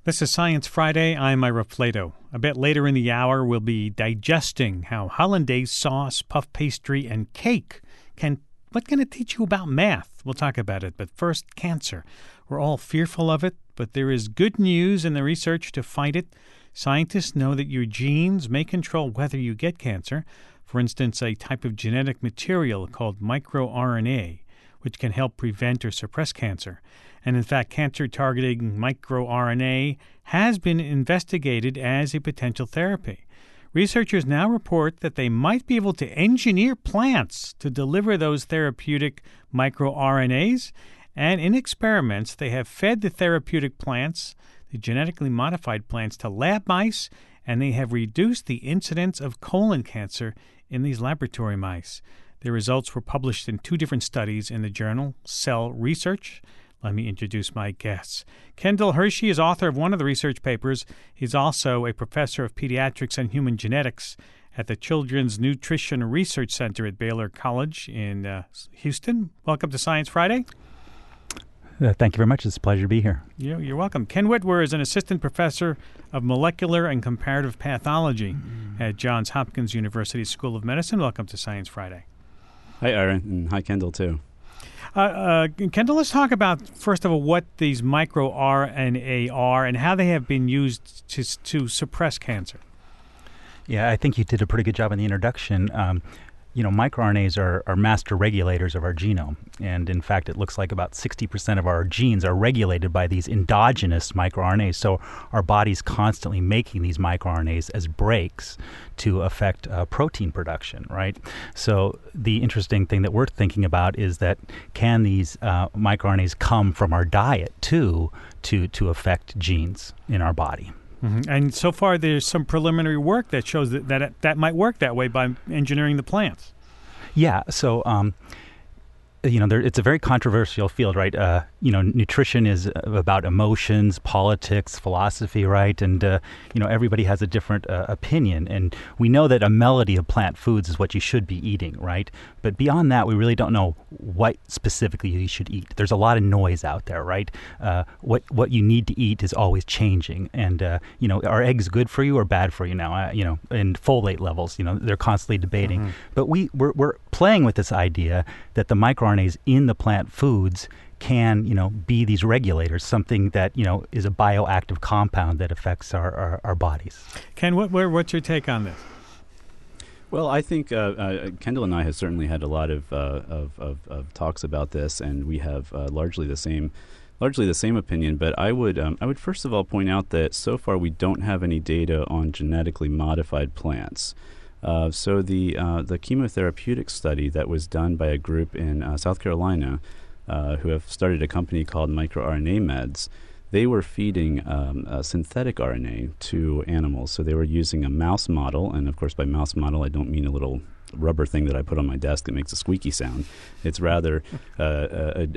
This is Science Friday. I'm Ira Flato. A bit later in the hour, we'll be digesting how hollandaise sauce, puff pastry, and cake can teach you about math. We'll talk about it. But first, cancer. We're all fearful of it, but there is good news in the research to fight it. Scientists know that your genes may control whether you get cancer. For instance, a type of genetic material called microRNA, which can help prevent or suppress cancer. And in fact, cancer-targeting microRNA has been investigated as a potential therapy. Researchers now report that they might be able to engineer plants to deliver those therapeutic microRNAs, and in experiments, they have fed the therapeutic plants, the genetically modified plants, to lab mice, and they have reduced the incidence of colon cancer in these laboratory mice. The results were published in 2 different studies in the journal Cell Research. Let me introduce my guests. Kendall Hershey is author of one of the research papers. He's also a professor of pediatrics and human genetics at the Children's Nutrition Research Center at Baylor College in Houston. Welcome to Science Friday. Thank you very much. It's a pleasure to be here. You're welcome. Ken Witwer is an assistant professor of molecular and comparative pathology at Johns Hopkins University School of Medicine. Welcome to Science Friday. Hi, Aaron, and hi, Kendall, too. Kendall, let's talk about, first of all, what these microRNA are and how they have been used to suppress cancer. Yeah, I think you did a pretty good job in the introduction. MicroRNAs are master regulators of our genome. And in fact, it looks like about 60% of our genes are regulated by these endogenous microRNAs. So our body's constantly making these microRNAs as brakes to affect protein production, right? So the interesting thing that we're thinking about is that can these microRNAs come from our diet too to affect genes in our body? Mm-hmm. And so far, there's some preliminary work that shows that might work that way by engineering the plants. Yeah. So, it's a very controversial field, right? Nutrition is about emotions, politics, philosophy, right? And, everybody has a different opinion. And we know that a melody of plant foods is what you should be eating, right? But beyond that, we really don't know what specifically you should eat. There's a lot of noise out there, right? What you need to eat is always changing. And, are eggs good for you or bad for you now? And folate levels, they're constantly debating. Mm-hmm. But we're playing with this idea that the microRNAs in the plant foods can, be these regulators, something that, is a bioactive compound that affects our bodies. Ken, what's your take on this? Well, I think Kendall and I have certainly had a lot of talks about this, and we have largely the same opinion. But I would first of all point out that so far we don't have any data on genetically modified plants. So the chemotherapeutic study that was done by a group in South Carolina who have started a company called microRNA Meds, they were feeding synthetic RNA to animals. So they were using a mouse model, and of course by mouse model I don't mean a little rubber thing that I put on my desk that makes a squeaky sound. It's rather a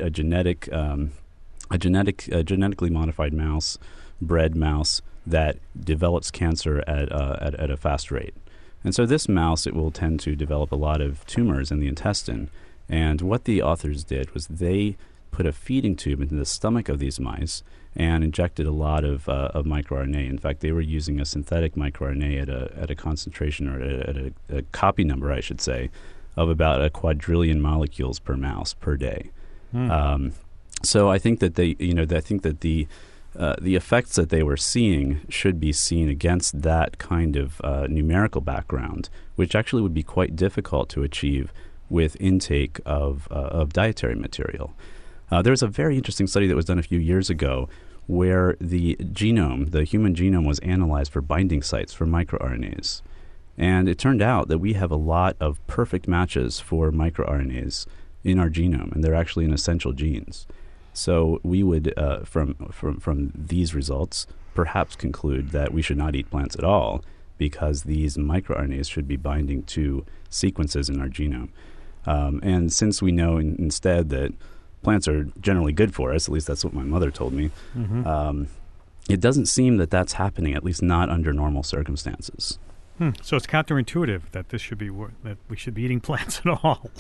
genetically modified mouse, bred mouse that develops cancer at a fast rate. And so this mouse, it will tend to develop a lot of tumors in the intestine. And what the authors did was they put a feeding tube into the stomach of these mice and injected a lot of microRNA. In fact, they were using a synthetic microRNA at a concentration, or at a copy number, I should say, of about a quadrillion molecules per mouse per day. So I think that the effects that they were seeing should be seen against that kind of numerical background, which actually would be quite difficult to achieve with intake of dietary material. There was a very interesting study that was done a few years ago where the human genome was analyzed for binding sites for microRNAs. And it turned out that we have a lot of perfect matches for microRNAs in our genome, and they're actually in essential genes. So we would, from these results, perhaps conclude that we should not eat plants at all because these microRNAs should be binding to sequences in our genome. And since we know instead that plants are generally good for us, at least that's what my mother told me, it doesn't seem that that's happening, at least not under normal circumstances. So it's counterintuitive that that we should be eating plants at all.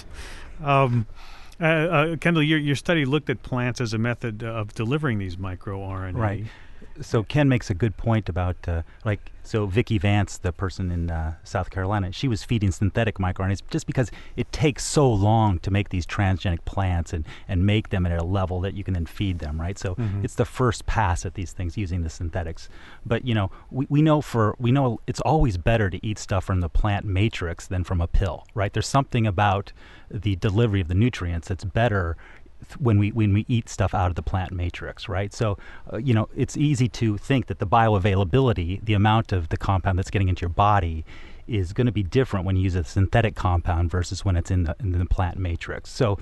Kendall, your study looked at plants as a method of delivering these microRNA. Right. So Ken makes a good point about so Vicki Vance, the person in South Carolina, she was feeding synthetic microRNAs just because it takes so long to make these transgenic plants and make them at a level that you can then feed them, right? So it's the first pass at these things using the synthetics. But we know it's always better to eat stuff from the plant matrix than from a pill, right? There's something about the delivery of the nutrients that's better when we eat stuff out of the plant matrix, right? So, it's easy to think that the bioavailability, the amount of the compound that's getting into your body, is going to be different when you use a synthetic compound versus when it's in the plant matrix. So,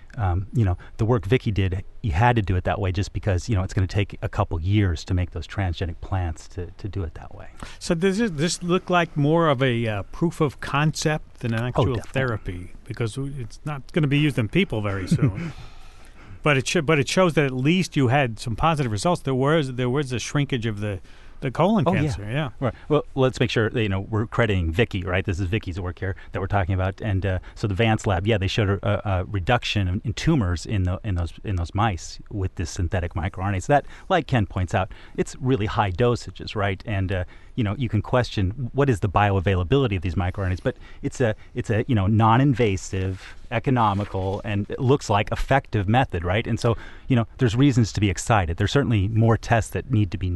the work Vicki did, you had to do it that way just because, it's going to take a couple years to make those transgenic plants to do it that way. So does this look like more of a proof of concept than an actual therapy? Because it's not going to be used in people very soon. But it shows that at least you had some positive results. There was a shrinkage of the colon cancer. Yeah. Right. Well, let's make sure that, we're crediting Vicki, right? This is Vicki's work here that we're talking about, and so the Vance lab, they showed a reduction in tumors in those mice with this synthetic microRNA. So that, like Ken points out, it's really high dosages, right? And you can question what is the bioavailability of these microRNAs, but it's a non-invasive, economical, and it looks like effective method, right? And so there's reasons to be excited. There's certainly more tests that need to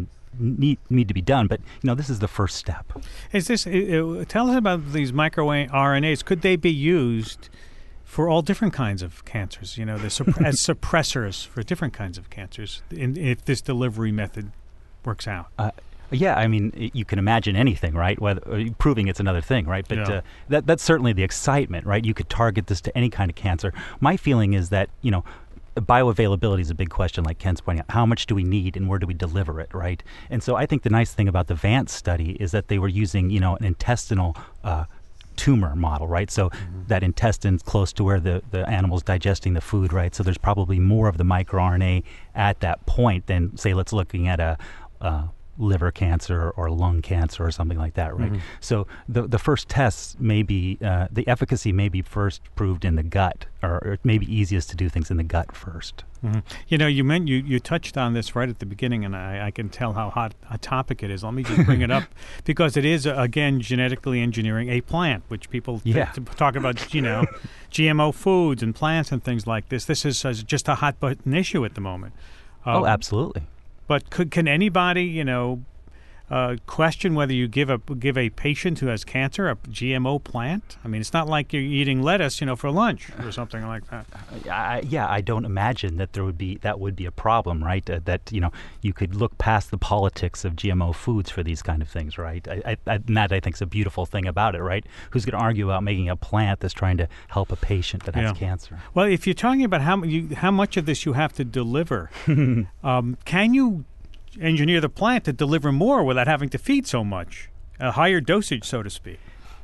be done, but this is the first step. Is this? Tell us about these microRNAs. Could they be used for all different kinds of cancers? As suppressors for different kinds of cancers, if this delivery method works out. Yeah, I mean, you can imagine anything, right? Whether proving it's another thing, right? But that's certainly the excitement, right? You could target this to any kind of cancer. My feeling is that bioavailability is a big question, like Ken's pointing out. How much do we need and where do we deliver it, right? And so I think the nice thing about the Vance study is that they were using, an intestinal tumor model, right? So that intestine's close to where the animal's digesting the food, right? So there's probably more of the microRNA at that point than, say, let's looking at a liver cancer or lung cancer or something like that, right? So the first tests may be, the efficacy may be first proved in the gut, or it may be easiest to do things in the gut first. You touched on this right at the beginning, and I can tell how hot a topic it is. Let me just bring it up because it is, again, genetically engineering a plant, which people talk about, GMO foods and plants and things like this. This is just a hot button issue at the moment. Absolutely. But can anybody, question whether you give a patient who has cancer a GMO plant? I mean, it's not like you're eating lettuce, for lunch or something like that. I don't imagine that that would be a problem, right? That you could look past the politics of GMO foods for these kind of things, right? That I think is a beautiful thing about it, right? Who's going to argue about making a plant that's trying to help a patient that has cancer? Well, if you're talking about how much of this you have to deliver, can you engineer the plant to deliver more without having to feed so much, a higher dosage, so to speak?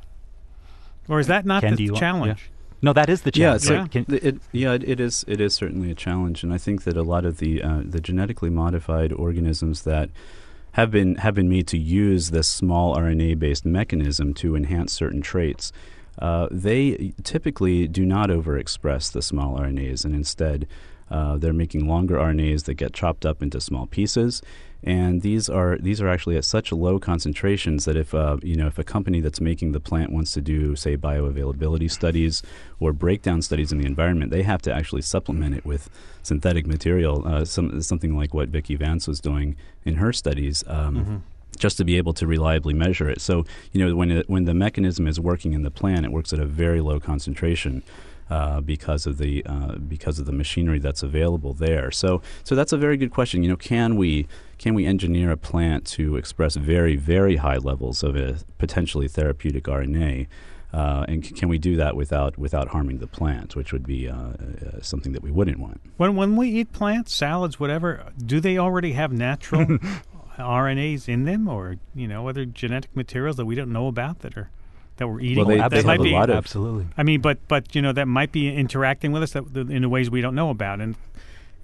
Or is that not the challenge? No, that is the challenge. It is certainly a challenge, and I think that a lot of the genetically modified organisms that have been made to use this small RNA-based mechanism to enhance certain traits, they typically do not overexpress the small RNAs, and instead they're making longer RNAs that get chopped up into small pieces, and these are actually at such low concentrations that if a company that's making the plant wants to do, say, bioavailability studies or breakdown studies in the environment, they have to actually supplement it with synthetic material, something like what Vicki Vance was doing in her studies. Just to be able to reliably measure it. So, when the mechanism is working in the plant, it works at a very low concentration. Because of the machinery that's available there. So that's a very good question. Can we engineer a plant to express very, very high levels of a potentially therapeutic RNA? And can we do that without harming the plant, which would be something that we wouldn't want? When we eat plants, salads, whatever, do they already have natural RNAs in them, or other genetic materials that we don't know about that we're eating? Well, they have a lot of, absolutely. I mean, but that might be interacting with us in ways we don't know about. And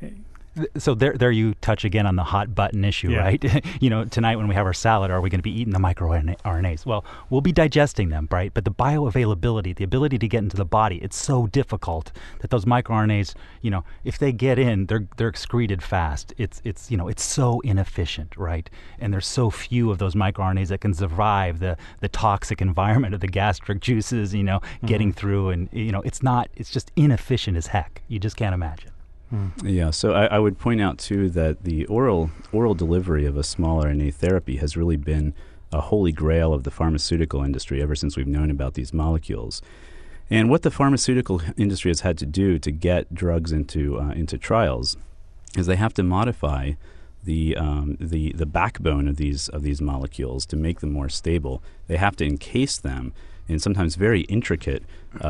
So there you touch again on the hot button issue, right? Tonight when we have our salad, are we going to be eating the microRNAs? Well, we'll be digesting them, right? But the bioavailability, the ability to get into the body, it's so difficult that those microRNAs, if they get in, they're excreted fast. It's so inefficient, right? And there's so few of those microRNAs that can survive the toxic environment of the gastric juices, getting through, and it's just inefficient as heck. You just can't imagine. Yeah, so I would point out, too, that the oral delivery of a small RNA therapy has really been a holy grail of the pharmaceutical industry ever since we've known about these molecules. And what the pharmaceutical industry has had to do to get drugs into trials is they have to modify the backbone of these molecules to make them more stable. They have to encase them in sometimes very intricate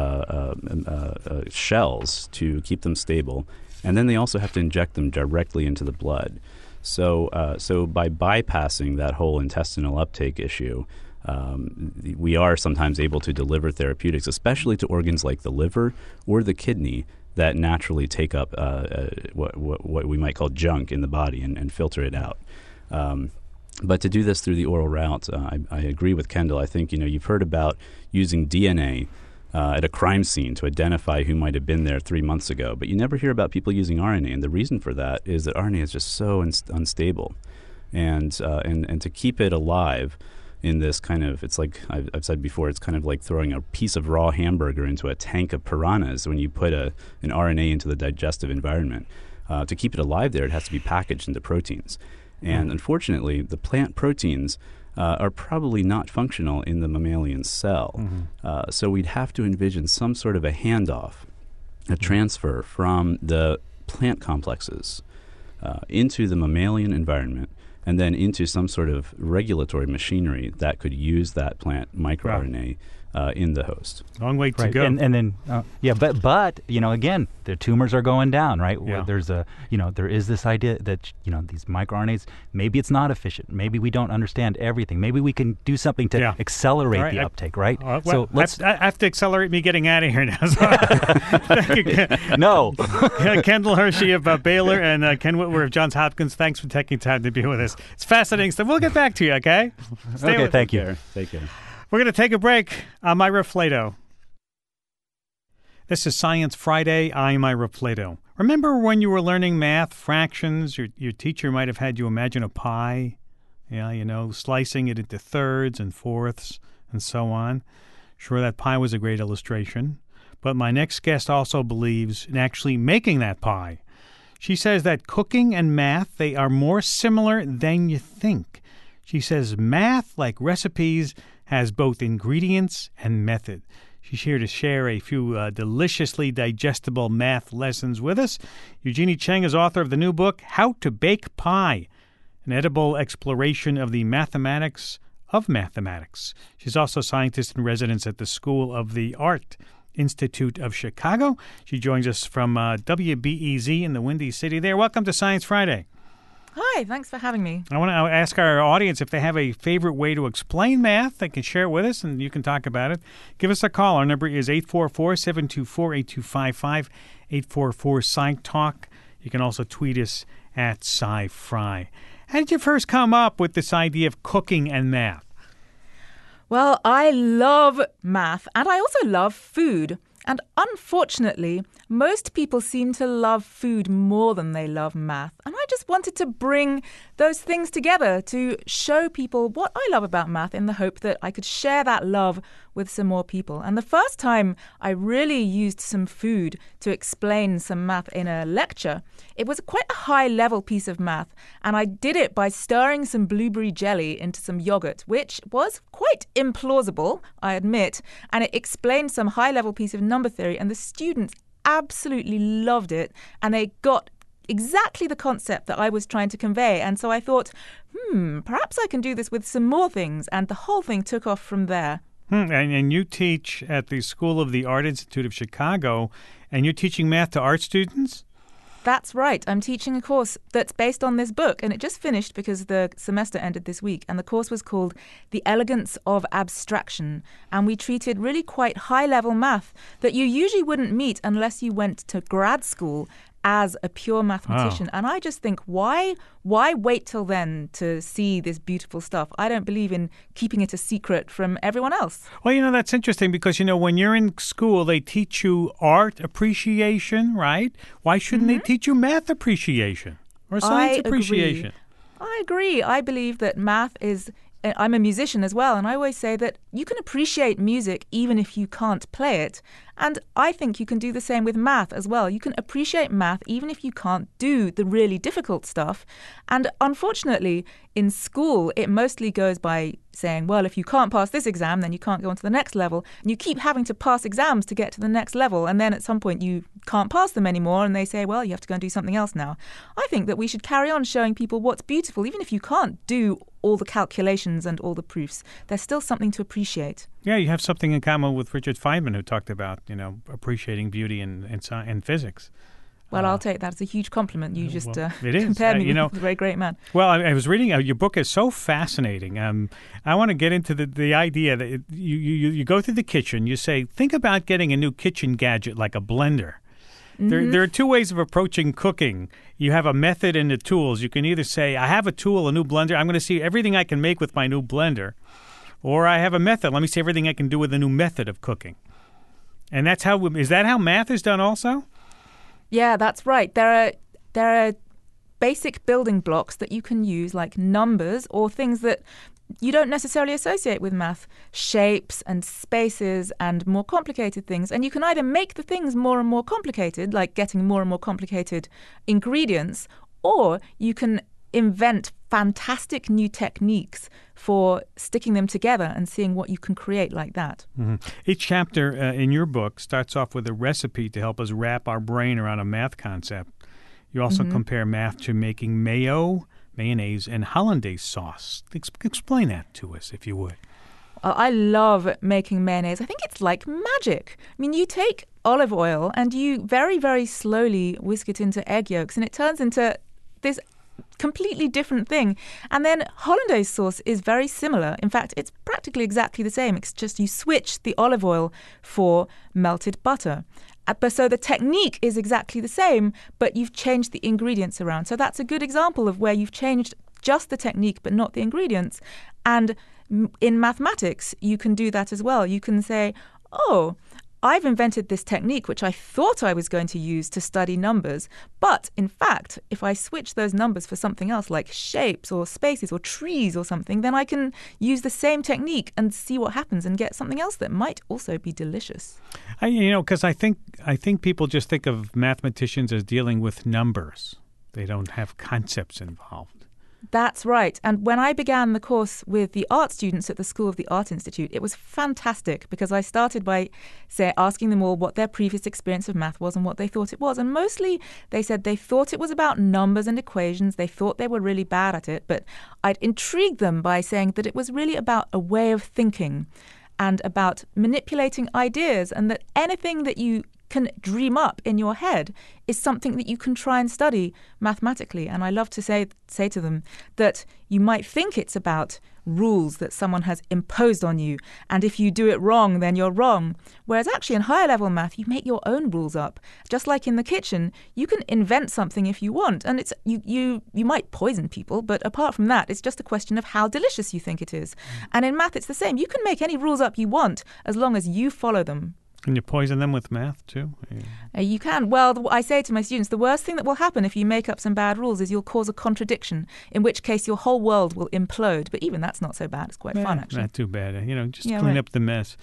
shells to keep them stable. And then they also have to inject them directly into the blood. So by bypassing that whole intestinal uptake issue, we are sometimes able to deliver therapeutics, especially to organs like the liver or the kidney that naturally take up what we might call junk in the body and filter it out. But to do this through the oral route, I agree with Kendall. I think you've heard about using DNA at a crime scene to identify who might have been there 3 months ago. But you never hear about people using RNA, and the reason for that is that RNA is just so unstable. And to keep it alive in this kind of, it's like I've said before, it's kind of like throwing a piece of raw hamburger into a tank of piranhas when you put an RNA into the digestive environment. To keep it alive there, it has to be packaged into proteins. And unfortunately, the plant proteins are probably not functional in the mammalian cell. So we'd have to envision some sort of a handoff, a transfer from the plant complexes into the mammalian environment and then into some sort of regulatory machinery that could use that plant microRNA in the host. Long way to go. And then, but again, the tumors are going down, right? Yeah. There's there is this idea that, these microRNAs, maybe it's not efficient. Maybe we don't understand everything. Maybe we can do something to accelerate the uptake, right? So I have to accelerate me getting out of here now. No. Kendall Hershey of Baylor and Ken Whitwer of Johns Hopkins, thanks for taking time to be with us. It's fascinating stuff. We'll get back to you, okay? Thank you. Take care. We're going to take a break. I'm Ira Flato. This is Science Friday. I'm Ira Flato. Remember when you were learning math, fractions, your teacher might have had you imagine a pie? Yeah, slicing it into thirds and fourths and so on. Sure, that pie was a great illustration. But my next guest also believes in actually making that pie. She says that cooking and math, they are more similar than you think. She says math, like recipes, has both ingredients and method. She's here to share a few deliciously digestible math lessons with us. Eugenie Cheng is author of the new book, How to Bake Pie, an edible exploration of the mathematics of mathematics. She's also scientist in residence at the School of the Art Institute of Chicago. She joins us from WBEZ in the Windy City there. Welcome to Science Friday. Hi, thanks for having me. I want to ask our audience if they have a favorite way to explain math. They can share it with us, and you can talk about it. Give us a call. Our number is 844-724-8255, 844-SciTalk. You can also tweet us at SciFri. How did you first come up with this idea of cooking and math? Well, I love math, and I also love food. And unfortunately, most people seem to love food more than they love math. And I just wanted to bring those things together to show people what I love about math in the hope that I could share that love with some more people. And the first time I really used some food to explain some math in a lecture, it was quite a high-level piece of math. And I did it by stirring some blueberry jelly into some yogurt, which was quite implausible, I admit. And it explained some high-level piece of number theory, and the students absolutely loved it, and they got exactly the concept that I was trying to convey. And so I thought, perhaps I can do this with some more things, and the whole thing took off from there. And you teach at the School of the Art Institute of Chicago, and you're teaching math to art students? That's right. I'm teaching a course that's based on this book, and it just finished because the semester ended this week. And the course was called The Elegance of Abstraction. And we treated really quite high-level math that you usually wouldn't meet unless you went to grad school as a pure mathematician. And I just think, why wait till then to see this beautiful stuff? I don't believe in keeping it a secret from everyone else. Well, that's interesting because, when you're in school, they teach you art appreciation, right? Why shouldn't they teach you math appreciation or science appreciation? I agree. I believe that math is... I'm a musician as well, and I always say that you can appreciate music even if you can't play it. And I think you can do the same with math as well. You can appreciate math even if you can't do the really difficult stuff. And unfortunately, in school, it mostly goes by saying, well, if you can't pass this exam, then you can't go on to the next level. And you keep having to pass exams to get to the next level. And then at some point you can't pass them anymore. And they say, well, you have to go and do something else now. I think that we should carry on showing people what's beautiful, even if you can't do all the calculations and all the proofs. There's still something to appreciate. Yeah, you have something in common with Richard Feynman, who talked about, appreciating beauty in physics. Well, I'll take that as a huge compliment. You just it is. compared me with a very great man. Well, I was reading, your book is so fascinating. I want to get into the idea that you go through the kitchen, you say, think about getting a new kitchen gadget like a blender. There are two ways of approaching cooking. You have a method and the tools. You can either say, I have a tool, a new blender. I'm going to see everything I can make with my new blender. Or I have a method. Let me see everything I can do with a new method of cooking. And is that how math is done also? Yeah, that's right. There are basic building blocks that you can use, like numbers or things that you don't necessarily associate with math, shapes and spaces and more complicated things. And you can either make the things more and more complicated, like getting more and more complicated ingredients, or you can invent fantastic new techniques for sticking them together and seeing what you can create like that. Mm-hmm. Each chapter in your book starts off with a recipe to help us wrap our brain around a math concept. You also compare math to making mayo, mayonnaise, and hollandaise sauce. Explain that to us, if you would. I love making mayonnaise. I think it's like magic. I mean, you take olive oil and you very, very slowly whisk it into egg yolks, and it turns into this completely different thing. And then hollandaise sauce is very similar. In fact, it's practically exactly the same. It's just you switch the olive oil for melted butter. So the technique is exactly the same, but you've changed the ingredients around. So that's a good example of where you've changed just the technique but not the ingredients. And in mathematics, you can do that as well. You can say, oh, I've invented this technique which I thought I was going to use to study numbers, but in fact, if I switch those numbers for something else like shapes or spaces or trees or something, then I can use the same technique and see what happens and get something else that might also be delicious. Because I think people just think of mathematicians as dealing with numbers. They don't have concepts involved. That's right. And when I began the course with the art students at the School of the Art Institute, it was fantastic because I started by, asking them all what their previous experience of math was and what they thought it was. And mostly they said they thought it was about numbers and equations. They thought they were really bad at it. But I'd intrigued them by saying that it was really about a way of thinking and about manipulating ideas, and that anything that you can dream up in your head is something that you can try and study mathematically. And I love to say to them that you might think it's about rules that someone has imposed on you, and if you do it wrong, then you're wrong. Whereas actually in higher level math, you make your own rules up. Just like in the kitchen, you can invent something if you want, and it's you might poison people, but apart from that, it's just a question of how delicious you think it is. And in math, it's the same. You can make any rules up you want as long as you follow them. Can you poison them with math, too? You can. Well, I say to my students, the worst thing that will happen if you make up some bad rules is you'll cause a contradiction, in which case your whole world will implode. But even that's not so bad. It's quite fun, actually. Not too bad. Just clean up the mess.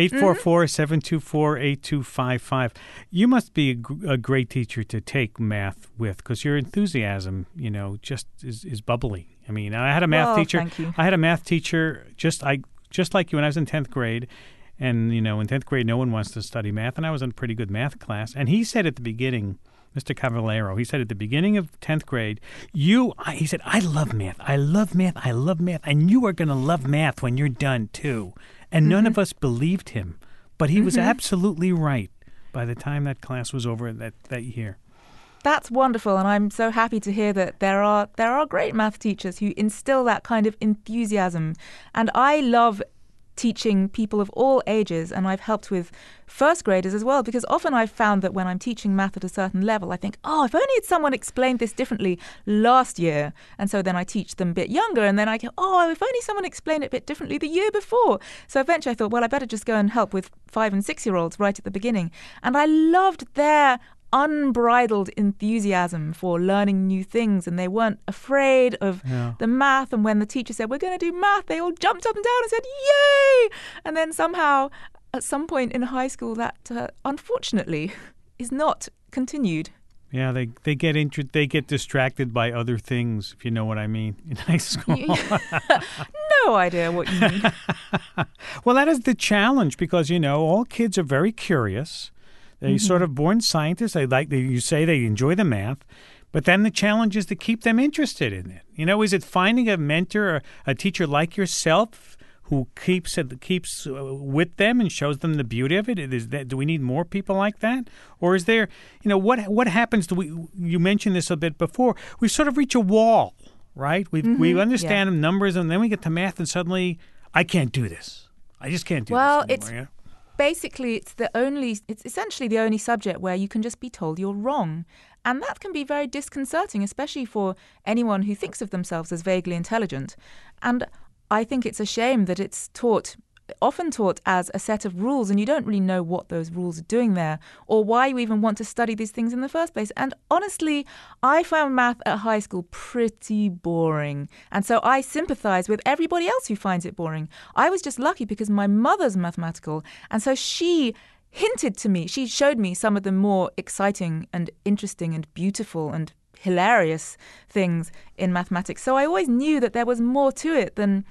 844-724-8255. You must be a great teacher to take math with, because your enthusiasm, just is bubbly. I mean, I had a math teacher. Thank you. I had a math teacher just like you when I was in 10th grade. And, in 10th grade, no one wants to study math. And I was in a pretty good math class. And he said at the beginning, Mr. Cavallero, he said at the beginning of 10th grade, he said, I love math. I love math. I love math. And you are going to love math when you're done, too. And none of us believed him. But he was absolutely right by the time that class was over that year. That's wonderful, and I'm so happy to hear that there are great math teachers who instill that kind of enthusiasm. And I love teaching people of all ages, and I've helped with first graders as well, because often I've found that when I'm teaching math at a certain level, I think, if only someone explained this differently last year. And so then I teach them a bit younger, and then I go, if only someone explained it a bit differently the year before. So eventually I thought, well, I better just go and help with 5 and 6-year-olds right at the beginning. And I loved their unbridled enthusiasm for learning new things, and they weren't afraid of the math. And when the teacher said, we're going to do math, they all jumped up and down and said, yay! And then somehow at some point in high school that unfortunately is not continued. Yeah, they get distracted by other things, if you know what I mean, in high school. No idea what you mean. Well, that is the challenge, because all kids are very curious. They're sort of born scientists. You say they enjoy the math, but then the challenge is to keep them interested in it. Is it finding a mentor or a teacher like yourself who keeps with them and shows them the beauty of it? Do we need more people like that, or is there? What happens? You mentioned this a bit before. We sort of reach a wall, right? We understand numbers, and then we get to math, and suddenly I can't do this. I just can't do this anymore. Basically, it's essentially the only subject where you can just be told you're wrong. And that can be very disconcerting, especially for anyone who thinks of themselves as vaguely intelligent. And I think it's a shame that it's often taught as a set of rules, and you don't really know what those rules are doing there or why you even want to study these things in the first place. And honestly, I found math at high school pretty boring. And so I sympathize with everybody else who finds it boring. I was just lucky because my mother's mathematical, and so she showed me some of the more exciting and interesting and beautiful and hilarious things in mathematics. So I always knew that there was more to it than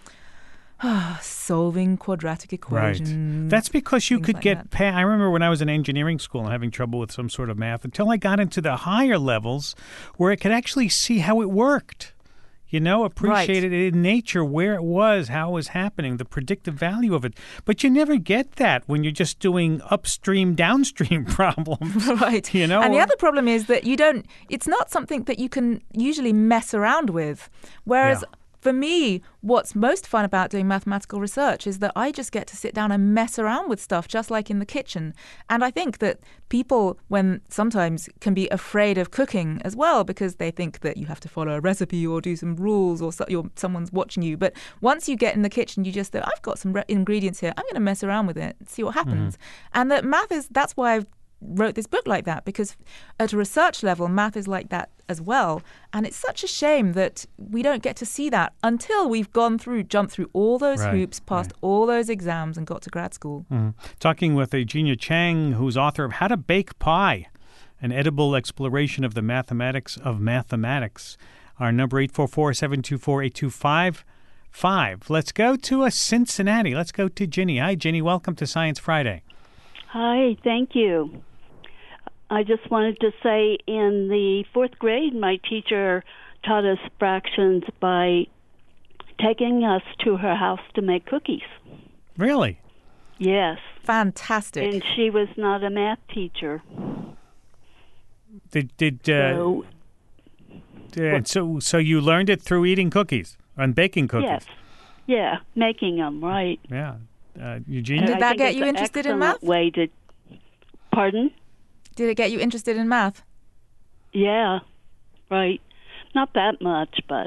solving quadratic equations. Right. That's because you could get past. I remember when I was in engineering school and having trouble with some sort of math until I got into the higher levels where I could actually see how it worked. Appreciate it in nature, where it was, how it was happening, the predictive value of it. But you never get that when you're just doing upstream, downstream problems. Right. And the other problem is that it's not something that you can usually mess around with. Whereas for me, what's most fun about doing mathematical research is that I just get to sit down and mess around with stuff, just like in the kitchen. And I think that people, sometimes can be afraid of cooking as well, because they think that you have to follow a recipe or do some rules, or someone's watching you. But once you get in the kitchen, you just think, I've got some ingredients here. I'm going to mess around with it and see what happens. And that that's why I've wrote this book like that, because at a research level, math is like that as well. And it's such a shame that we don't get to see that until we've jumped through all those hoops, passed all those exams, and got to grad school. Talking with Eugenia Chang, who's author of How to Bake Pie, an edible exploration of the mathematics of mathematics. Our number 844-824-8255. Let's go to Cincinnati. Let's go to Ginny. Hi, Ginny. Welcome to Science Friday. Hi, thank you. I just wanted to say in the 4th grade, my teacher taught us fractions by taking us to her house to make cookies. Really? Yes. Fantastic. And she was not a math teacher. So you learned it through eating cookies and baking cookies? Yes. Yeah, making them, right. Yeah. Eugenia? Did that get you interested in math? Pardon? Did it get you interested in math? Yeah, right. Not that much, but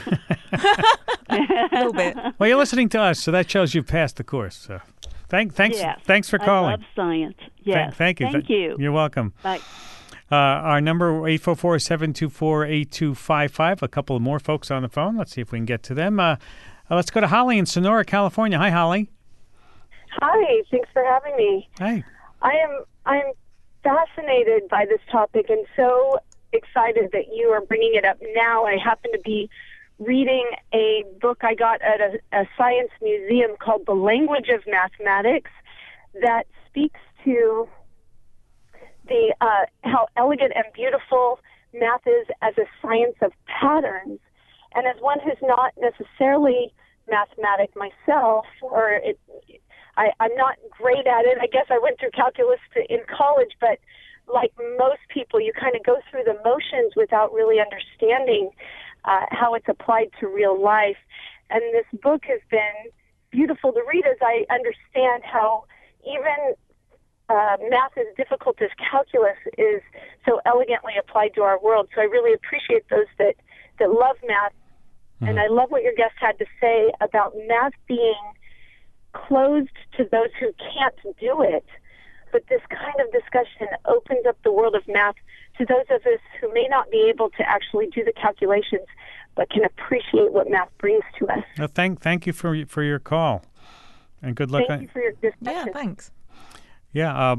a little bit. Well, you're listening to us, so that shows you've passed the course. So, thanks for calling. I love science. Yes. Thank you. Thank you. You're welcome. Bye. Our number 844-724-8255. A couple of more folks on the phone. Let's see if we can get to them. Let's go to Holly in Sonora, California. Hi, Holly. Hi. Thanks for having me. Hi. I'm fascinated by this topic and so excited that you are bringing it up now. I happen to be reading a book I got at a science museum called The Language of Mathematics that speaks to the how elegant and beautiful math is as a science of patterns. And as one who's not necessarily mathematic myself, I'm not great at it. I guess I went through calculus in college, but like most people, you kind of go through the motions without really understanding how it's applied to real life. And this book has been beautiful to read as I understand how even math as difficult as calculus is so elegantly applied to our world. So I really appreciate those that love math. And I love what your guest had to say about math being closed to those who can't do it. But this kind of discussion opens up the world of math to those of us who may not be able to actually do the calculations, but can appreciate what math brings to us. Well, thank you for your call, and good luck. Thank you for your discussion. Yeah, thanks. Yeah.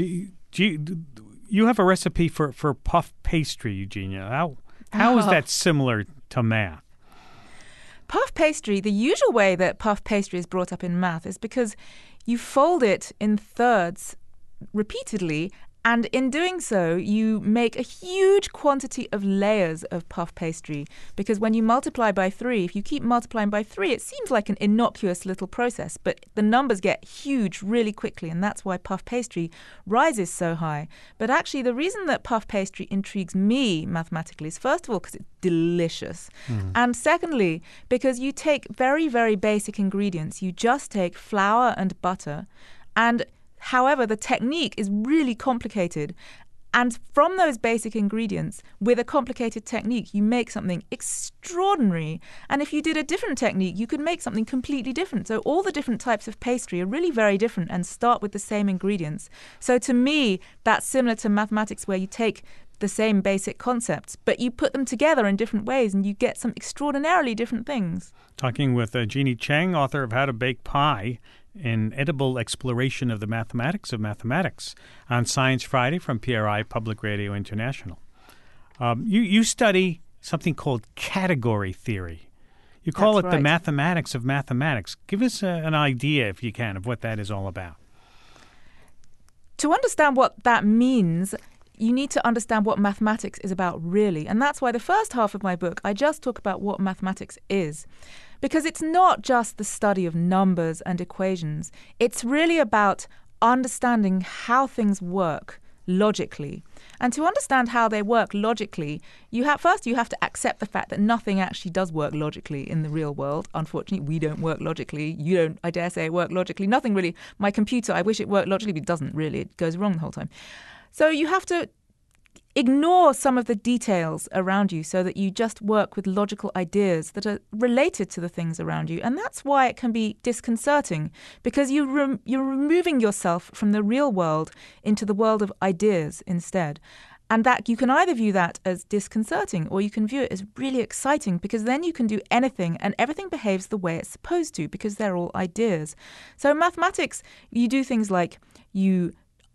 You have a recipe for puff pastry, Eugenia. How is that similar to math? Puff pastry, the usual way that puff pastry is brought up in math is because you fold it in thirds repeatedly, and in doing so, you make a huge quantity of layers of puff pastry. Because when you multiply by 3, if you keep multiplying by 3, it seems like an innocuous little process, but the numbers get huge really quickly, and that's why puff pastry rises so high. But actually, the reason that puff pastry intrigues me mathematically is, first of all, because it's delicious. And secondly, because you take very, very basic ingredients. You just take flour and butter, and however, the technique is really complicated. And from those basic ingredients, with a complicated technique, you make something extraordinary. And if you did a different technique, you could make something completely different. So all the different types of pastry are really very different and start with the same ingredients. So to me, that's similar to mathematics, where you take the same basic concepts, but you put them together in different ways and you get some extraordinarily different things. Talking with Jeannie Cheng, author of How to Bake Pie, an edible exploration of the mathematics of mathematics, on Science Friday from PRI Public Radio International. You study something called category theory. You call That's it right. the mathematics of mathematics. Give us an idea, if you can, of what that is all about. To understand what that means, you need to understand what mathematics is about really. And that's why the first half of my book, I just talk about what mathematics is. Because it's not just the study of numbers and equations. It's really about understanding how things work logically. And to understand how they work logically, you have to accept the fact that nothing actually does work logically in the real world. Unfortunately, we don't work logically. You don't, I dare say, work logically. Nothing really. My computer, I wish it worked logically, but it doesn't really. It goes wrong the whole time. So you have to ignore some of the details around you so that you just work with logical ideas that are related to the things around you. And that's why it can be disconcerting, because you're removing yourself from the real world into the world of ideas instead. And that you can either view that as disconcerting or you can view it as really exciting, because then you can do anything and everything behaves the way it's supposed to because they're all ideas. So in mathematics, you do things like you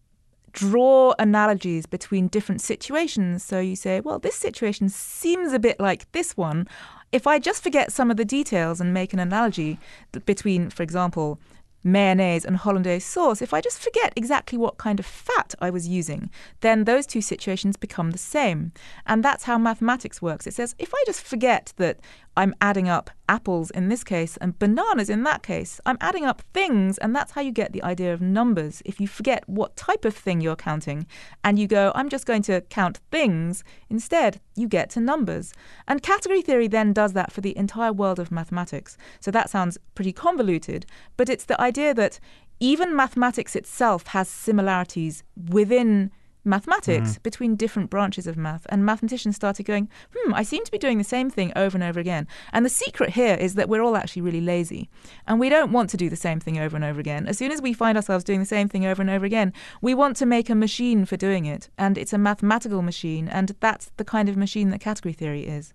draw analogies between different situations. So you say, well, this situation seems a bit like this one. If I just forget some of the details and make an analogy between, for example, mayonnaise and hollandaise sauce, if I just forget exactly what kind of fat I was using, then those two situations become the same. And that's how mathematics works. It says, if I just forget that I'm adding up apples in this case and bananas in that case, I'm adding up things, and that's how you get the idea of numbers. If you forget what type of thing you're counting and you go, I'm just going to count things, instead you get to numbers. And category theory then does that for the entire world of mathematics. So that sounds pretty convoluted, but it's the idea that even mathematics itself has similarities within mathematics between different branches of math. And mathematicians started going, I seem to be doing the same thing over and over again. And the secret here is that we're all actually really lazy. And we don't want to do the same thing over and over again. As soon as we find ourselves doing the same thing over and over again, we want to make a machine for doing it. And it's a mathematical machine. And that's the kind of machine that category theory is.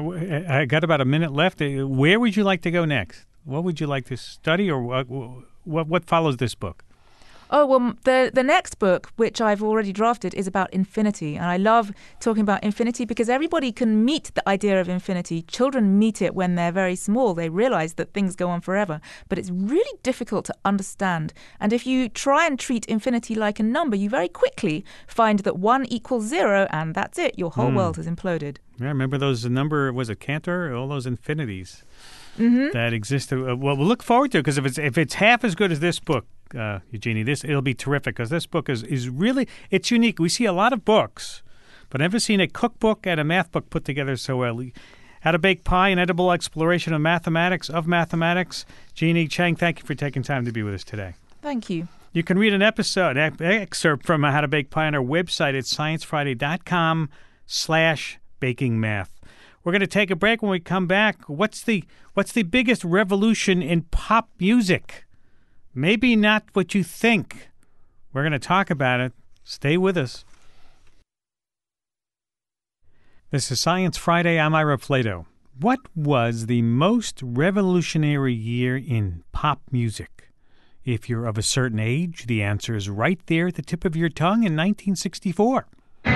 I got about a minute left. Where would you like to go next? What would you like to study, or what follows this book? Oh, well, the next book, which I've already drafted, is about infinity. And I love talking about infinity because everybody can meet the idea of infinity. Children meet it when they're very small. They realize that things go on forever. But it's really difficult to understand. And if you try and treat infinity like a number, you very quickly find that 1 equals 0, and that's it. Your whole world has imploded. Yeah, remember those was it Cantor? All those infinities that existed. Well, we'll look forward to it, because if it's half as good as this book, Eugenie, it'll be terrific, because this book is really, it's unique. We see a lot of books, but I've never seen a cookbook and a math book put together so well. How to Bake Pie, an edible exploration of mathematics. Jeannie Chang, thank you for taking time to be with us today. Thank you. You can read an excerpt from How to Bake Pie on our website at sciencefriday.com/bakingmath. We're going to take a break. When we come back, what's the biggest revolution in pop music? Maybe not what you think. We're going to talk about it. Stay with us. This is Science Friday. I'm Ira Flato. What was the most revolutionary year in pop music? If you're of a certain age, the answer is right there at the tip of your tongue in 1964.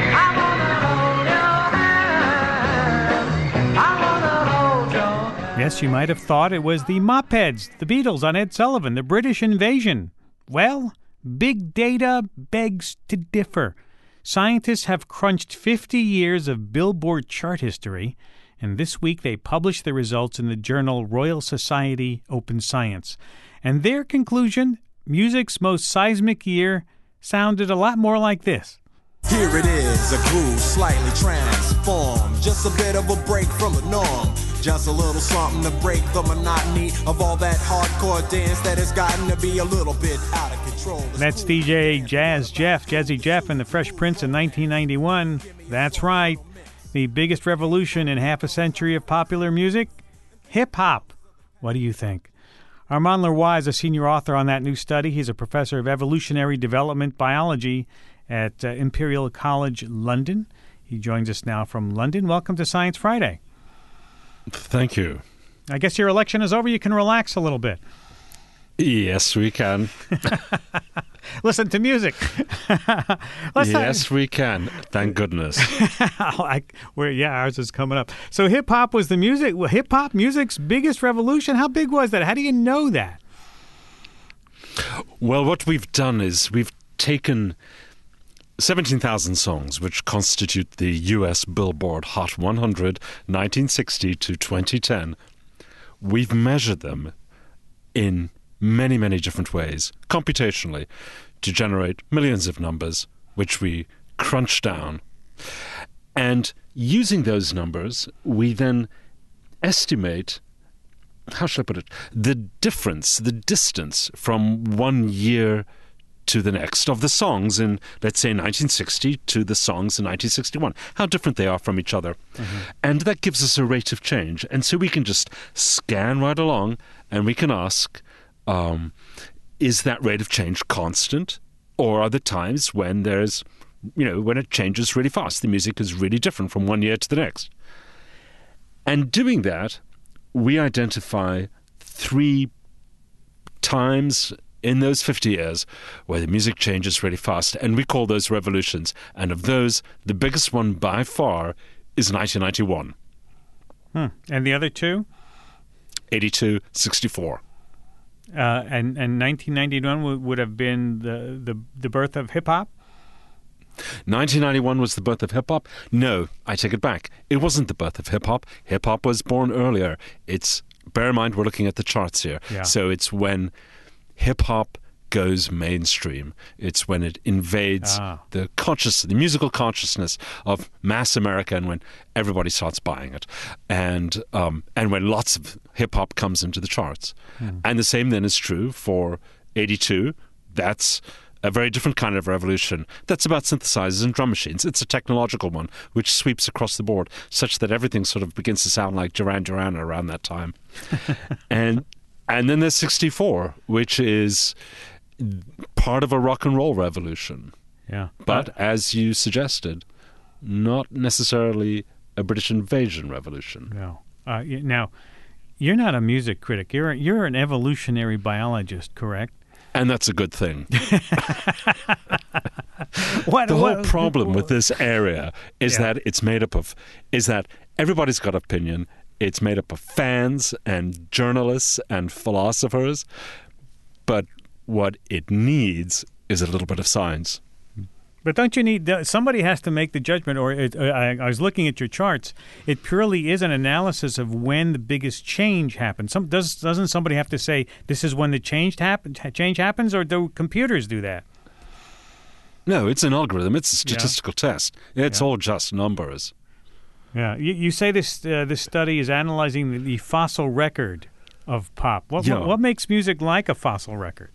Yes, you might have thought it was the Mopheads, the Beatles on Ed Sullivan, the British Invasion. Well, big data begs to differ. Scientists have crunched 50 years of Billboard chart history, and this week they published the results in the journal Royal Society Open Science. And their conclusion, music's most seismic year, sounded a lot more like this. Here it is, a groove slightly transformed, just a bit of a break from the norm, just a little something to break the monotony of all that hardcore dance that has gotten to be a little bit out of control. That's DJ Jazzy Jeff and the Fresh Prince in 1991. That's right, the biggest revolution in half a century of popular music, hip-hop. What do you think? Armand Leroy is a senior author on that new study. He's a professor of evolutionary development biology at Imperial College London. He joins us now from London. Welcome to Science Friday. Thank you. I guess your election is over. You can relax a little bit. Yes, we can. Listen to music. Yes, we can. Thank goodness. Ours is coming up. So hip-hop was the music. Well, hip-hop music's biggest revolution. How big was that? How do you know that? Well, what we've done is we've taken 17,000 songs, which constitute the U.S. Billboard Hot 100, 1960 to 2010. We've measured them in many, many different ways, computationally, to generate millions of numbers, which we crunch down. And using those numbers, we then estimate, how should I put it, the difference, the distance from one year to the next of the songs in, let's say, 1960 to the songs in 1961, how different they are from each other. Mm-hmm. And that gives us a rate of change. And so we can just scan right along and we can ask, is that rate of change constant? Or are there times when there's, when it changes really fast? The music is really different from one year to the next. And doing that, we identify 3 times in those 50 years where the music changes really fast, and we call those revolutions. And of those, the biggest one by far is 1991. And the other two? 82, 64. And 1991 would have been the birth of hip-hop? 1991 was the birth of hip-hop? No, I take it back. It wasn't the birth of hip-hop. Hip-hop was born earlier. Bear in mind, we're looking at the charts here. Yeah. So it's when hip-hop goes mainstream. It's when it invades the musical consciousness of mass America, and when everybody starts buying it, and when lots of hip-hop comes into the charts. And the same then is true for 82. That's a very different kind of revolution. That's about synthesizers and drum machines. It's a technological one which sweeps across the board, such that everything sort of begins to sound like Duran Duran around that time. And then there's 64, which is part of a rock and roll revolution. Yeah. But as you suggested, not necessarily a British invasion revolution. No. Now, you're not a music critic. You're an evolutionary biologist, correct? And that's a good thing. The whole problem with this area is that it's made up of, is that everybody's got opinion. It's made up of fans and journalists and philosophers. But what it needs is a little bit of science. But don't you need, somebody has to make the judgment, or I was looking at your charts, it purely is an analysis of when the biggest change happens. Doesn't somebody have to say, this is when the change happens, or do computers do that? No, it's an algorithm. It's a statistical test. It's all just numbers. Yeah, you say this study is analyzing the fossil record of pop. What makes music like a fossil record?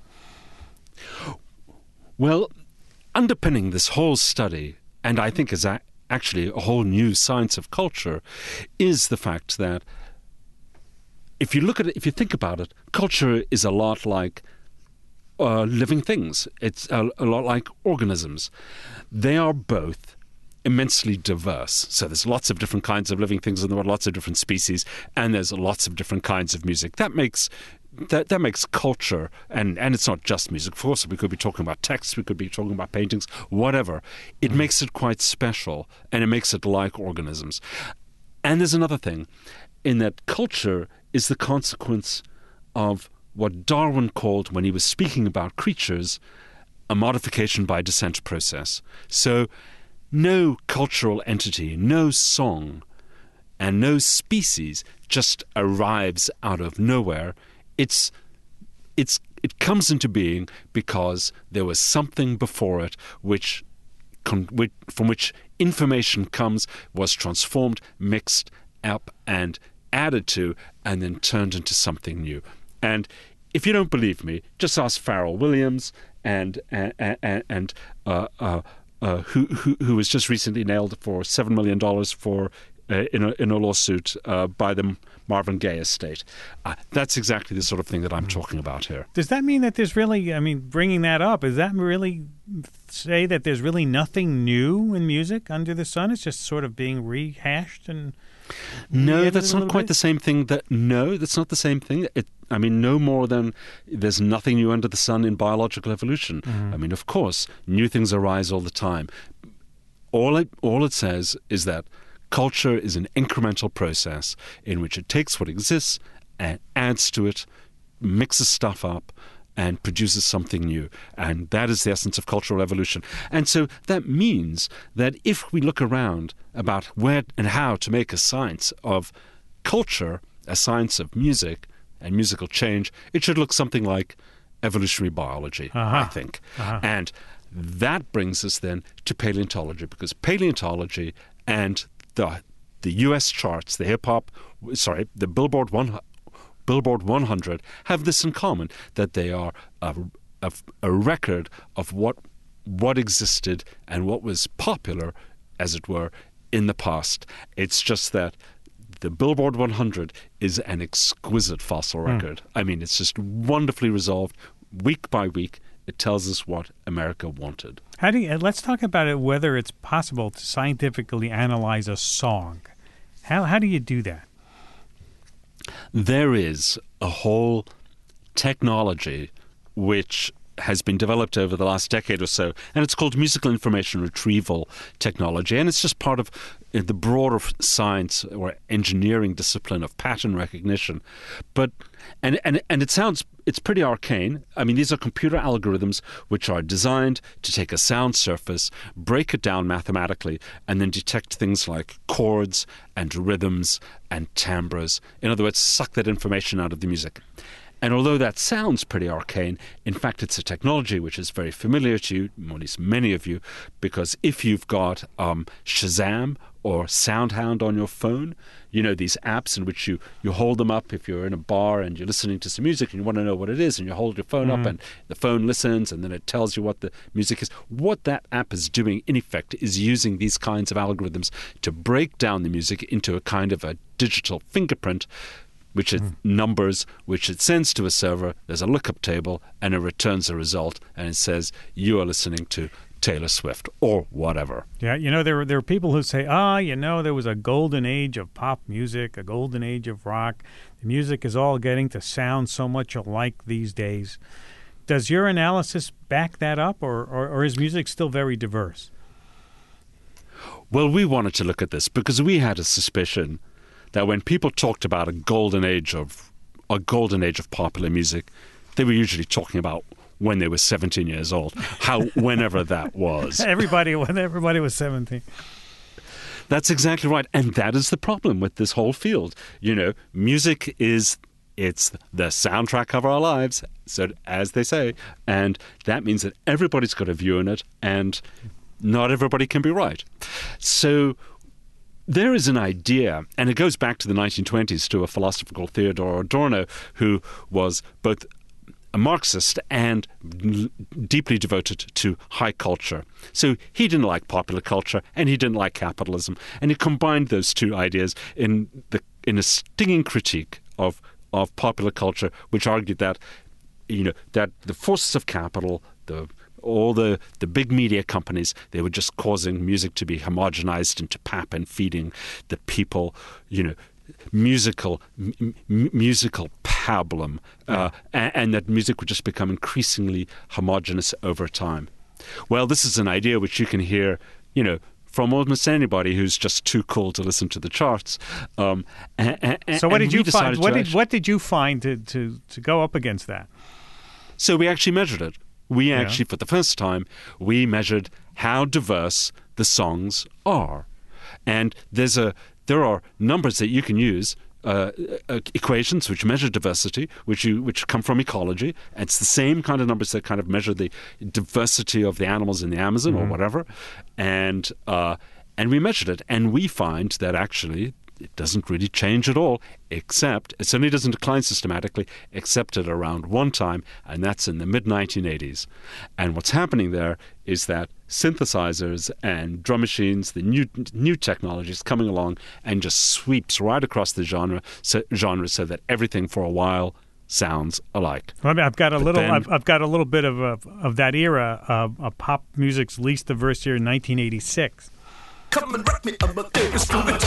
Well, underpinning this whole study, and I think is actually a whole new science of culture, is the fact that if you think about it, culture is a lot like living things. It's a lot like organisms. They are both immensely diverse. So there's lots of different kinds of living things in the world, lots of different species, and there's lots of different kinds of music. That makes culture, and it's not just music. Of course, we could be talking about texts, we could be talking about paintings, whatever. It makes it quite special, and it makes it like organisms. And there's another thing, in that culture is the consequence of what Darwin called, when he was speaking about creatures, a modification by descent process. So no cultural entity, no song, and no species just arrives out of nowhere. It comes into being because there was something before it from which information was transformed, mixed up, and added to, and then turned into something new. And if you don't believe me, just ask Pharrell Williams, who was just recently nailed for $7 million in a lawsuit by the Marvin Gaye estate. That's exactly the sort of thing that I'm talking about here. Does that mean that there's really, bringing that up, does that really say that there's really nothing new in music under the sun? It's just sort of being rehashed and... No, that's not quite the same thing. That's not the same thing. No more than there's nothing new under the sun in biological evolution. Mm-hmm. Of course, new things arise all the time. All it says is that culture is an incremental process in which it takes what exists and adds to it, mixes stuff up, and produces something new. And that is the essence of cultural evolution. And so that means that if we look around about where and how to make a science of culture, a science of music and musical change, it should look something like evolutionary biology, I think. And that brings us then to paleontology, because paleontology and the U.S. charts, the Billboard 100 have this in common, that they are a record of what existed and what was popular, as it were, in the past. It's just that the Billboard 100 is an exquisite fossil record. It's just wonderfully resolved. Week by week, it tells us what America wanted. Let's talk about it, whether it's possible to scientifically analyze a song. How do you do that? There is a whole technology which has been developed over the last decade or so, and it's called musical information retrieval technology, and it's just part of the broader science or engineering discipline of pattern recognition. But it's pretty arcane. These are computer algorithms which are designed to take a sound surface, break it down mathematically, and then detect things like chords and rhythms and timbres. In other words, suck that information out of the music. And although that sounds pretty arcane, in fact, it's a technology which is very familiar to you, or at least many of you, because if you've got Shazam or SoundHound on your phone, these apps in which you hold them up if you're in a bar and you're listening to some music and you want to know what it is, and you hold your phone up and the phone listens and then it tells you what the music is. What that app is doing, in effect, is using these kinds of algorithms to break down the music into a kind of a digital fingerprint, which it numbers, which it sends to a server. There's a lookup table, and it returns a result, and it says, you are listening to Taylor Swift or whatever. Yeah, there are people who say, there was a golden age of pop music, a golden age of rock. The music is all getting to sound so much alike these days. Does your analysis back that up, or is music still very diverse? Well, we wanted to look at this because we had a suspicion that when people talked about a golden age of popular music, they were usually talking about when they were 17 years old, whenever that was. When everybody was 17. That's exactly right, and that is the problem with this whole field. Music it's the soundtrack of our lives, so as they say, and that means that everybody's got a view in it, and not everybody can be right. So there is an idea, and it goes back to the 1920s to a philosopher called Theodor Adorno, who was both a Marxist and deeply devoted to high culture. So he didn't like popular culture and he didn't like capitalism. And he combined those two ideas in a stinging critique of popular culture, which argued that, that the forces of capital, all the big media companies, they were just causing music to be homogenized into pap and feeding the people, musical pablum, and that music would just become increasingly homogenous over time. Well, this is an idea which you can hear, from almost anybody who's just too cool to listen to the charts. So what did you find? What did you find to go up against that? So we actually measured it. We actually, for the first time, we measured how diverse the songs are. And there are numbers that you can use, equations which measure diversity, which come from ecology. It's the same kind of numbers that kind of measure the diversity of the animals in the Amazon or whatever. And we measured it, and we find that actually it doesn't really change at all, except it certainly doesn't decline systematically, except at around one time, and that's in the mid-1980s. And what's happening there is that synthesizers and drum machines, the new technologies coming along, and just sweeps right across the genre so that everything for a while sounds alike. Well, I mean, I've got a little bit of that era of pop music's least diverse year in 1986. Come and rock me, I'm a big stupid.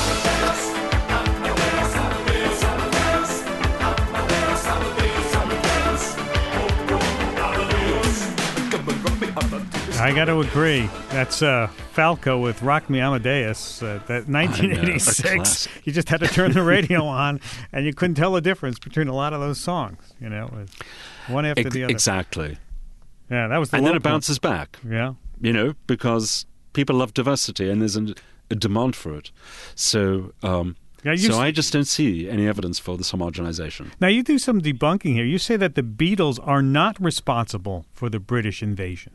I got to agree. That's Falco with "Rock Me Amadeus." That 1986. You just had to turn the radio on, and you couldn't tell the difference between a lot of those songs. One after the other. Exactly. Yeah, that was. And then it bounces back. Yeah. Because people love diversity, and there's a demand for it. So, I just don't see any evidence for this homogenization. Now, you do some debunking here. You say that the Beatles are not responsible for the British invasion.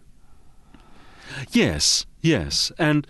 Yes, and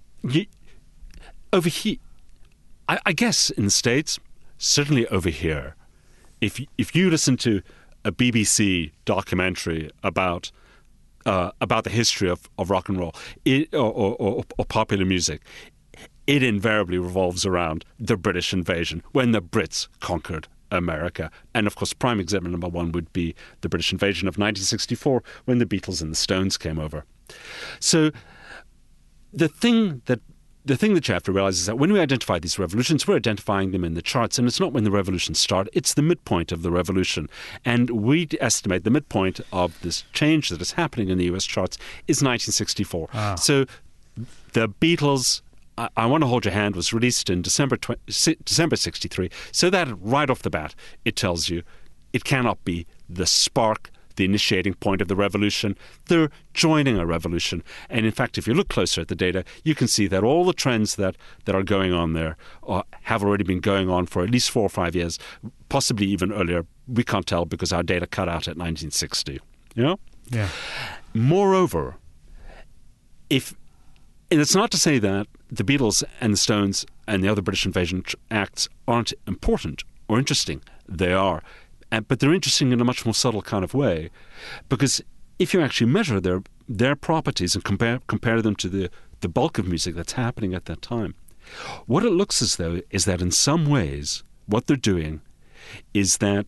over here, I guess in the States, certainly over here, if you listen to a BBC documentary about the history of rock and roll or popular music, it invariably revolves around the British invasion when the Brits conquered America. And of course, prime example number one would be the British invasion of 1964 when the Beatles and the Stones came over. So the thing that you have to realize is that when we identify these revolutions, we're identifying them in the charts, and it's not when the revolutions start, it's the midpoint of the revolution. And we estimate the midpoint of this change that is happening in the US charts is 1964. So the Beatles, I Want to Hold Your Hand, was released in December 63, so that right off the bat, it tells you it cannot be the spark, the initiating point of the revolution. They're joining a revolution. And in fact, if you look closer at the data, you can see that all the trends that are going on there have already been going on for at least 4 or 5 years, possibly even earlier. We can't tell because our data cut out at 1960. Yeah. Moreover, and it's not to say that the Beatles and the Stones and the other British invasion acts aren't important or interesting. They are. But they're interesting in a much more subtle kind of way, because if you actually measure their properties and compare them to the bulk of music that's happening at that time, what it looks as though is that in some ways what they're doing is that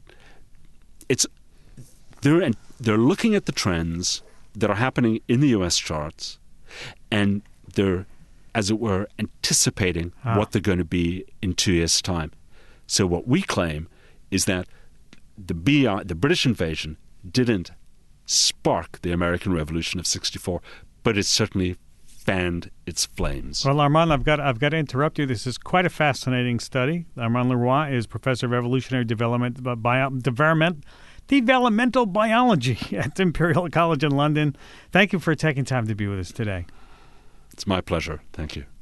they're looking at the trends that are happening in the US charts, and they're, as it were, anticipating what they're going to be in 2 years' time. So what we claim is that the British invasion didn't spark the American Revolution of 64, but it certainly fanned its flames. Well, Armand, I've got to interrupt you. This is quite a fascinating study. Armand Leroy is professor of evolutionary developmental biology at Imperial College in London. Thank you for taking time to be with us today. It's my pleasure. Thank you.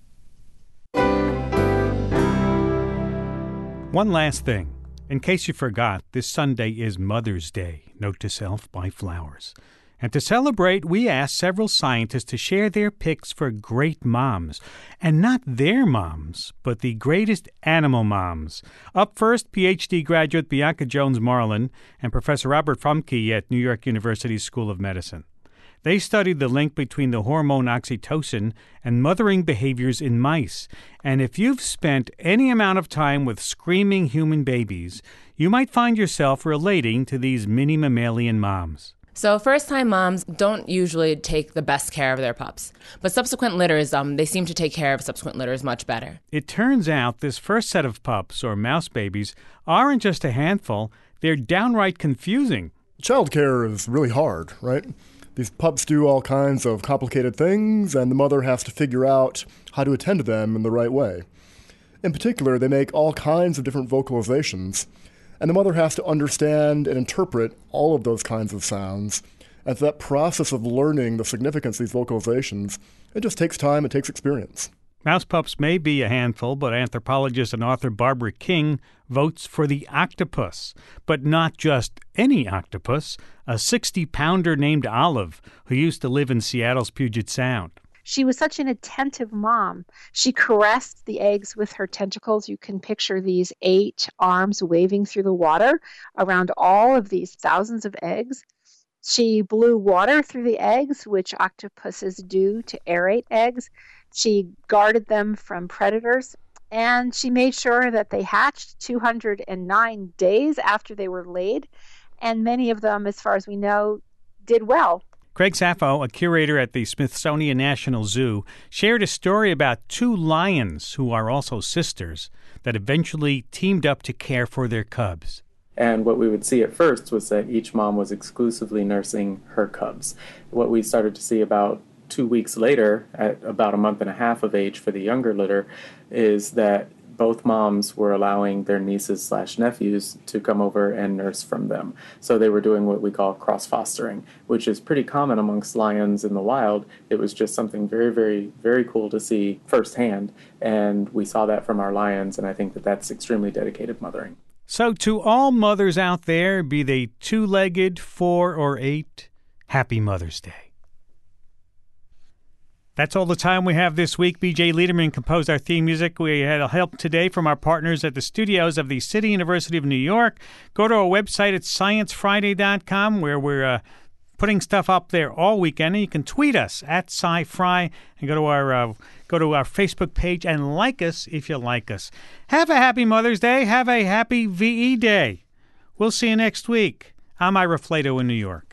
One last thing. In case you forgot, this Sunday is Mother's Day. Note to self, buy flowers. And to celebrate, we asked several scientists to share their picks for great moms. And not their moms, but the greatest animal moms. Up first, PhD graduate Bianca Jones-Marlin and Professor Robert Frumke at New York University School of Medicine. They studied the link between the hormone oxytocin and mothering behaviors in mice. And if you've spent any amount of time with screaming human babies, you might find yourself relating to these mini mammalian moms. So first-time moms don't usually take the best care of their pups. But subsequent litters, they seem to take care of subsequent litters much better. It turns out this first set of pups, or mouse babies, aren't just a handful. They're downright confusing. Childcare is really hard, right? These pups do all kinds of complicated things, and the mother has to figure out how to attend to them in the right way. In particular, they make all kinds of different vocalizations, and the mother has to understand and interpret all of those kinds of sounds. And that process of learning the significance of these vocalizations, it just takes time, it takes experience. Mouse pups may be a handful, but anthropologist and author Barbara King votes for the octopus. But not just any octopus, a 60-pounder named Olive, who used to live in Seattle's Puget Sound. She was such an attentive mom. She caressed the eggs with her tentacles. You can picture these 8 arms waving through the water around all of these thousands of eggs. She blew water through the eggs, which octopuses do to aerate eggs. She guarded them from predators, and she made sure that they hatched 209 days after they were laid, and many of them, as far as we know, did well. Craig Sappho, a curator at the Smithsonian National Zoo, shared a story about 2 lions, who are also sisters, that eventually teamed up to care for their cubs. And what we would see at first was that each mom was exclusively nursing her cubs. What we started to see about 2 weeks later, at about a month and a half of age for the younger litter, is that both moms were allowing their nieces/nephews to come over and nurse from them. So they were doing what we call cross-fostering, which is pretty common amongst lions in the wild. It was just something very, very, very cool to see firsthand, and we saw that from our lions, and I think that that's extremely dedicated mothering. So to all mothers out there, be they 2-legged, 4, or 8, happy Mother's Day. That's all the time we have this week. B.J. Liederman composed our theme music. We had help today from our partners at the studios of the City University of New York. Go to our website at sciencefriday.com, where we're putting stuff up there all weekend. And you can tweet us at SciFri and go to our Facebook page and like us if you like us. Have a happy Mother's Day. Have a happy VE Day. We'll see you next week. I'm Ira Flato in New York.